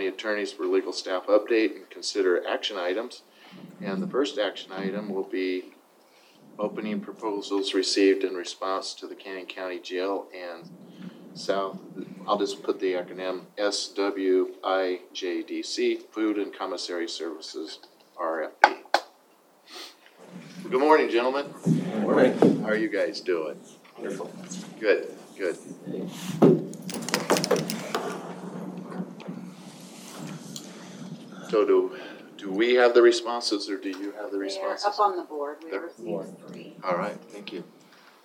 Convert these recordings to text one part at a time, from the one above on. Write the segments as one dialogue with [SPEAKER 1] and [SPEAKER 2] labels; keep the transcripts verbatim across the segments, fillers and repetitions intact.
[SPEAKER 1] county attorneys for legal staff update and consider action items. And the first action item will be opening proposals received in response to the Canyon County Jail and South, I'll just put the acronym S W I J D C, Food and Commissary Services, R F P. Good morning, gentlemen.
[SPEAKER 2] Good morning.
[SPEAKER 1] How are you guys doing?
[SPEAKER 2] Wonderful.
[SPEAKER 1] Good, good. So do, do we have the responses or do you have the responses?
[SPEAKER 3] They're up on the board. We
[SPEAKER 1] They're
[SPEAKER 3] received three.
[SPEAKER 1] All right, thank you.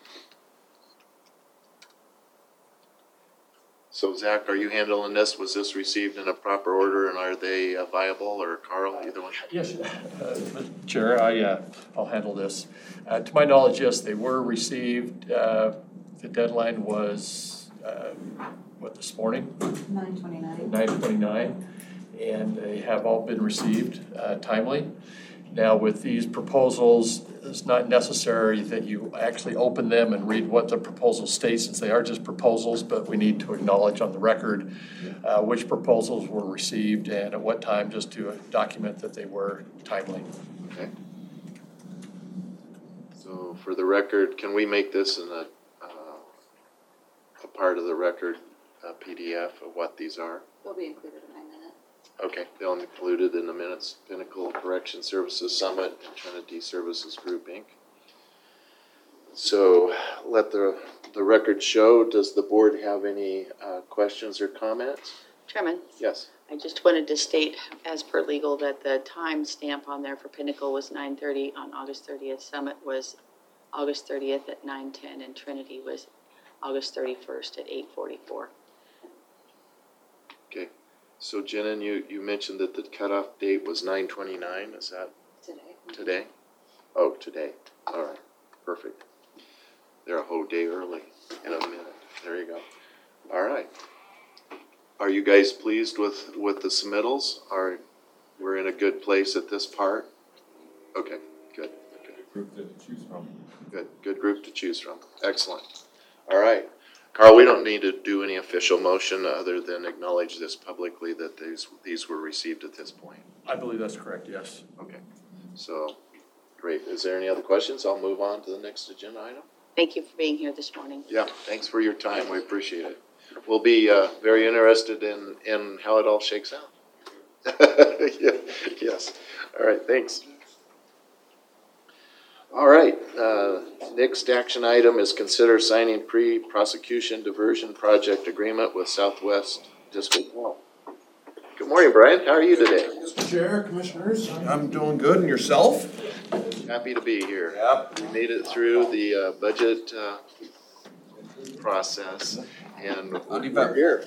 [SPEAKER 1] So Zach, are you handling this? Was this received in a proper order and are they uh, viable, or Carl, either one?
[SPEAKER 2] Yes, uh, Chair, I, uh, I'll handle this. Uh, to my knowledge, yes, they were received. Uh, the deadline was, uh, what, this morning?
[SPEAKER 3] nine twenty-nine.
[SPEAKER 2] nine twenty-nine, and they have all been received uh, timely. Now, with these proposals, it's not necessary that you actually open them and read what the proposal states, since they are just proposals, but we need to acknowledge on the record uh, which proposals were received and at what time, just to document that they were timely.
[SPEAKER 1] Okay. So for the record, can we make this in a, uh, a part of the record, a P D F of what these are?
[SPEAKER 3] They'll be included in my minute.
[SPEAKER 1] Okay, they'll included in the minutes. Pinnacle Correction Services Summit and Trinity Services Group, Incorporated. So let the, the record show, does the board have any uh, questions or comments?
[SPEAKER 3] Chairman?
[SPEAKER 1] Yes.
[SPEAKER 3] I just wanted to state, as per legal, that the time stamp on there for Pinnacle was nine thirty on August thirtieth. Summit was August thirtieth at nine ten, and Trinity was August thirty-first at eight forty-four.
[SPEAKER 1] Okay. So Jenin, you, you mentioned that the cutoff date was nine twenty-nine, is that
[SPEAKER 3] Today.
[SPEAKER 1] today? Oh, today. All right, perfect. They're a whole day early in a minute. There you go. All right. Are you guys pleased with, with the submittals? Are, we're in a good place at this part? Okay, good. Okay.
[SPEAKER 4] Group to choose from.
[SPEAKER 1] Good, good group to choose from. Excellent. All right. Carl, we don't need to do any official motion other than acknowledge this publicly that these, these were received at this point.
[SPEAKER 2] I believe that's correct, yes.
[SPEAKER 1] Okay. So, great. Is there any other questions? I'll move on to the next agenda item.
[SPEAKER 3] Thank you for being here this morning.
[SPEAKER 1] Yeah, thanks for your time. We appreciate it. We'll be uh, very interested in, in how it all shakes out. Yeah, yes. All right, thanks. All right, uh, next action item is consider signing pre-prosecution diversion project agreement with Southwest District Health. Good morning, Brian. How are you today?
[SPEAKER 5] Mister Chair, Commissioners, I'm doing good, and yourself?
[SPEAKER 1] Happy to be here.
[SPEAKER 5] Yep.
[SPEAKER 1] We made it through the uh, budget uh, process, and we're here.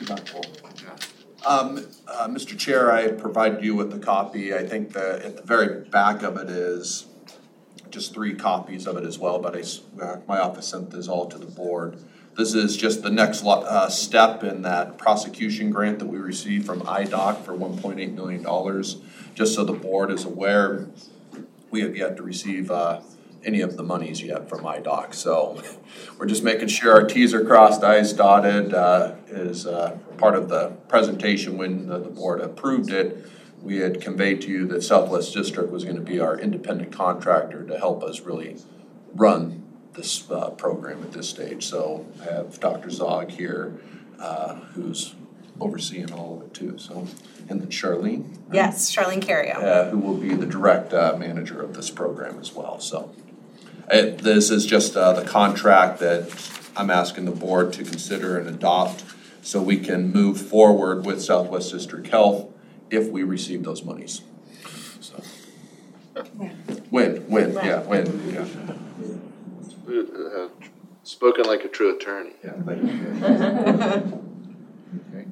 [SPEAKER 5] Um, uh, Mister Chair, I provided you with the copy. I think that at the very back of it is just three copies of it as well, but I, uh, my office sent this all to the board. This is just the next lo- uh, step in that prosecution grant that we received from I D O C for one point eight million dollars. Just so the board is aware, we have yet to receive uh, any of the monies yet from I D O C. So we're just making sure our T's are crossed, I's dotted. Uh, is uh, part of the presentation when the, the board approved it. We had conveyed to you that Southwest District was going to be our independent contractor to help us really run this uh, program at this stage. So I have Doctor Zog here, uh, who's overseeing all of it too. So, and then Charlene.
[SPEAKER 6] Yes, Charlene Carrio.
[SPEAKER 5] Uh, who will be the direct uh, manager of this program as well. So it, this is just uh, the contract that I'm asking the board to consider and adopt so we can move forward with Southwest District Health if we receive those monies. So, win, win, yeah, win, yeah.
[SPEAKER 1] Uh, spoken like a true attorney.
[SPEAKER 5] Yeah, thank you.
[SPEAKER 1] Okay.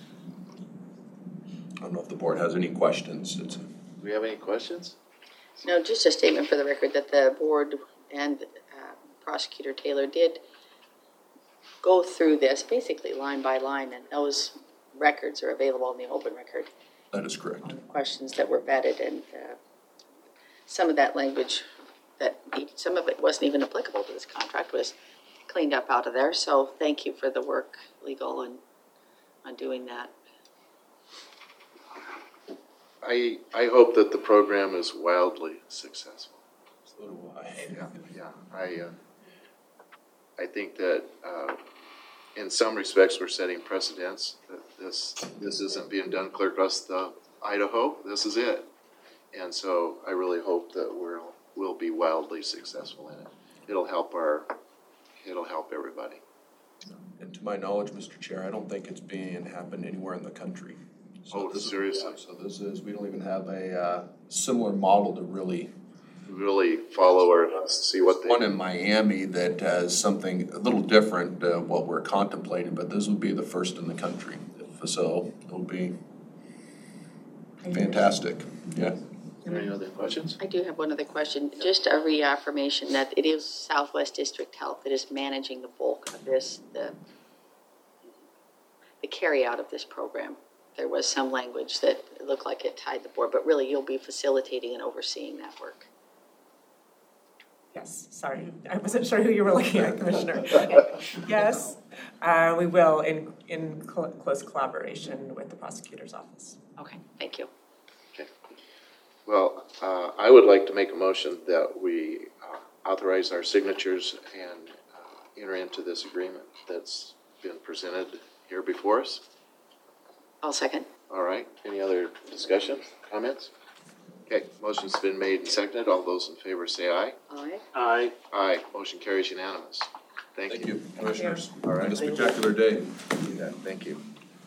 [SPEAKER 5] I don't know if the board has any questions. It's,
[SPEAKER 1] Do we have any questions?
[SPEAKER 3] No, just a statement for the record that the board and uh, Prosecutor Taylor did go through this basically line by line, and those records are available in the open record.
[SPEAKER 5] that is correct.
[SPEAKER 3] Questions that were vetted, and uh, some of that language, that some of it wasn't even applicable to this contract, was cleaned up out of there. So thank you for the work, legal, and on doing that.
[SPEAKER 1] I, I hope that the program is wildly successful.
[SPEAKER 5] So do I.
[SPEAKER 1] Yeah, yeah, I, uh, I think that, uh, in some respects, we're setting precedents, that this, this isn't being done clear across the Idaho, this is it. And so I really hope that we're, we'll be wildly successful in it. It'll help our, it'll help everybody.
[SPEAKER 5] And to my knowledge, Mister Chair, I don't think it's being happened anywhere in the country. So
[SPEAKER 1] Oh,
[SPEAKER 5] this is-
[SPEAKER 1] seriously?
[SPEAKER 5] yeah, So this is, we don't even have a, uh, similar model to really.
[SPEAKER 1] Really follow or see what they.
[SPEAKER 5] One in Miami that has something a little different, uh, what we're contemplating, but this will be the first in the country. So it'll be fantastic, yeah.
[SPEAKER 1] Any other questions?
[SPEAKER 3] I do have one other question, just a reaffirmation that it is Southwest District Health that is managing the bulk of this, the, the carryout of this program. There was some language that looked like it tied the board, but really you'll be facilitating and overseeing that work.
[SPEAKER 4] Yes, sorry, I wasn't sure who you were looking at, Commissioner. Yes, uh, we will in, in cl- close collaboration with the prosecutor's office.
[SPEAKER 3] Okay, thank you.
[SPEAKER 1] Well, uh, I would like to make a motion that we uh, authorize our signatures and uh, enter into this agreement that's been presented here before us.
[SPEAKER 3] I'll second.
[SPEAKER 1] All right, any other discussion, comments? Okay, motion's been made and seconded. All those in favor say aye.
[SPEAKER 3] Aye.
[SPEAKER 1] Aye. Aye, motion carries unanimous. Thank you.
[SPEAKER 5] Thank you, commissioners.
[SPEAKER 1] All right.
[SPEAKER 5] And a spectacular day.
[SPEAKER 1] Yeah, thank you.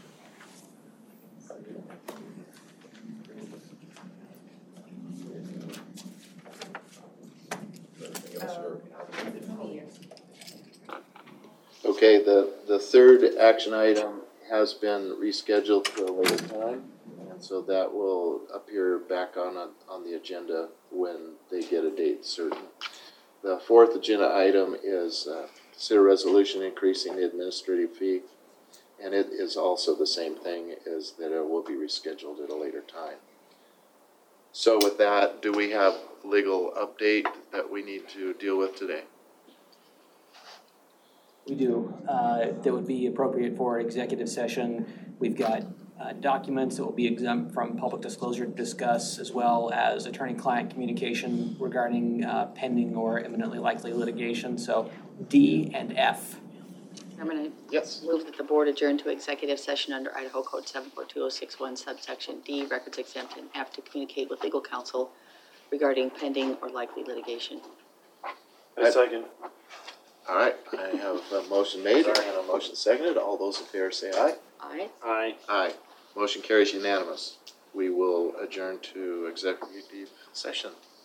[SPEAKER 1] Okay, the, the third action item has been rescheduled for a later time, and so that will appear back on, a- on the agenda when they get a date certain. The fourth agenda item is, uh, consider resolution increasing the administrative fee, and it is also the same thing, is that it will be rescheduled at a later time. So with that, do we have legal update that we need to deal with today?
[SPEAKER 6] We do. Uh, That would be appropriate for executive session. We've got uh, documents that will be exempt from public disclosure to discuss, as well as attorney-client communication regarding uh, pending or imminently likely litigation. So D and F.
[SPEAKER 3] Chairman,
[SPEAKER 1] Yes.
[SPEAKER 3] I move that the board adjourn to executive session under Idaho Code seven four two oh six one subsection D, records exempt, and F to communicate with legal counsel regarding pending or likely litigation.
[SPEAKER 1] A second. All right, I have a motion made and a motion seconded. All those in favor say aye.
[SPEAKER 3] Aye.
[SPEAKER 1] Aye. Aye. Motion carries unanimous. We will adjourn to executive session.